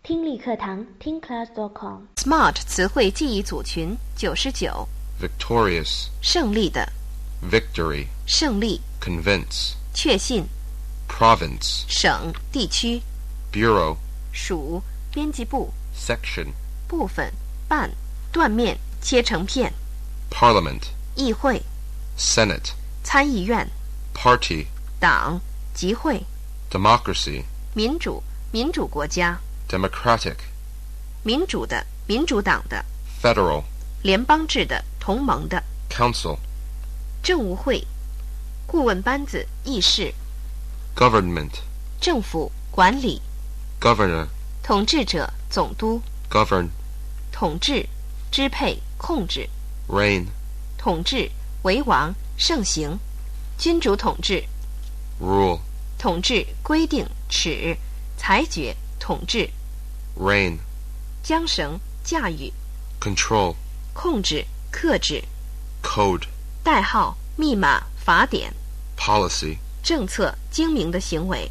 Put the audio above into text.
听力课堂听 class.com Smart 词汇记忆组群99 victorious 胜利的 victory 胜利 convince 确信 province 省地区 bureau 属编辑部 section 部分半断面切成片 parliament 议会 senate 参议院 party 党集会 democracy 民主民主国家 democratic 民主的民主党的 federal 联邦制的同盟的 council 政务会顾问班子议事 government 政府管理 governor 统治者总督 govern 统治支配控制 reign 统治为王盛行君主统治 rule 统治规定尺裁决统治 reign 缰绳驾驭 control 控制克制 code 代号密码法典 policy 政策精明的行为